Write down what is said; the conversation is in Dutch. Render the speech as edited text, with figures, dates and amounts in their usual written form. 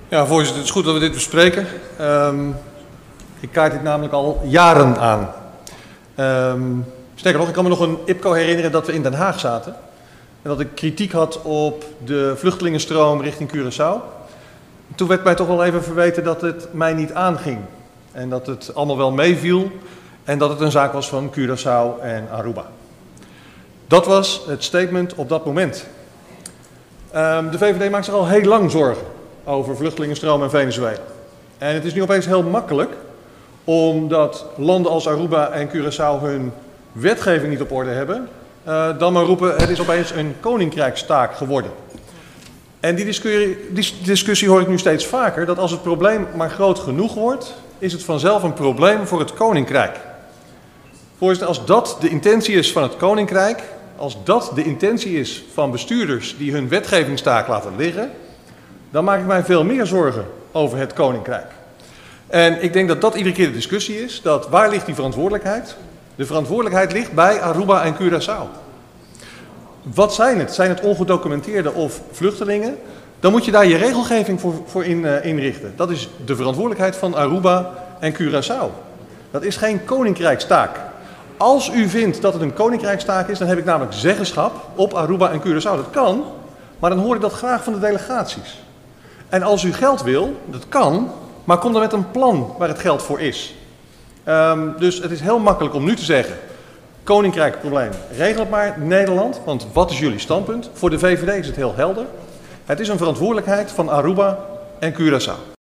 Ja, voorzitter, het is goed dat we dit bespreken. Ik kaart dit namelijk al jaren aan. Sterker nog, ik kan me nog een IPCO herinneren dat we in Den Haag zaten. En dat ik kritiek had op de vluchtelingenstroom richting Curaçao. Toen werd mij toch wel even verweten dat het mij niet aanging. En dat het allemaal wel meeviel. En dat het een zaak was van Curaçao en Aruba. Dat was het statement op dat moment. De VVD maakt zich al heel lang zorgen over vluchtelingenstroom in Venezuela. En het is nu opeens heel makkelijk, omdat landen als Aruba en Curaçao hun wetgeving niet op orde hebben, dan maar roepen het is opeens een koninkrijkstaak geworden. En die discussie hoor ik nu steeds vaker, dat als het probleem maar groot genoeg wordt, is het vanzelf een probleem voor het koninkrijk. Voorzitter, als dat de intentie is van het koninkrijk, als dat de intentie is van bestuurders die hun wetgevingstaak laten liggen, dan maak ik mij veel meer zorgen over het koninkrijk. En ik denk dat dat iedere keer de discussie is, dat waar ligt die verantwoordelijkheid? De verantwoordelijkheid ligt bij Aruba en Curaçao. Wat zijn het? Zijn het ongedocumenteerde of vluchtelingen? Dan moet je daar je regelgeving voor inrichten. Dat is de verantwoordelijkheid van Aruba en Curaçao. Dat is geen koninkrijkstaak. Als u vindt dat het een koninkrijkstaak is, dan heb ik namelijk zeggenschap op Aruba en Curaçao. Dat kan, maar dan hoor ik dat graag van de delegaties. En als u geld wil, dat kan, maar kom dan met een plan waar het geld voor is. Dus het is heel makkelijk om nu te zeggen, koninkrijkprobleem, regel het maar Nederland, want wat is jullie standpunt? Voor de VVD is het heel helder. Het is een verantwoordelijkheid van Aruba en Curaçao.